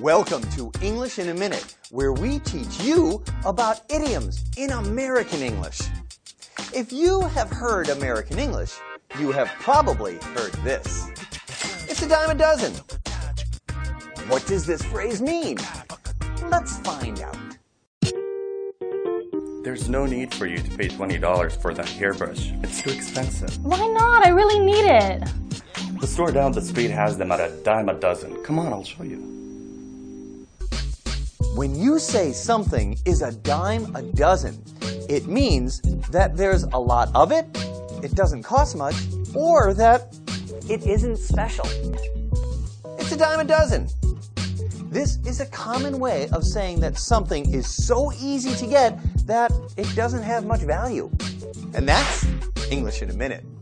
Welcome to English in a Minute, where we teach you about idioms in American English. If you have heard American English, you have probably heard this. It's a dime a dozen. What does this phrase mean? Let's find out. There's no need for you to pay $20 for that hairbrush. It's too expensive. Why not? I really need it. The store down the street has them at a dime a dozen. Come on, I'll show you. When you say something is a dime a dozen, it means that there's a lot of it, it doesn't cost much, or that it isn't special. It's a dime a dozen. This is a common way of saying that something is so easy to get that it doesn't have much value. And that's English in a Minute.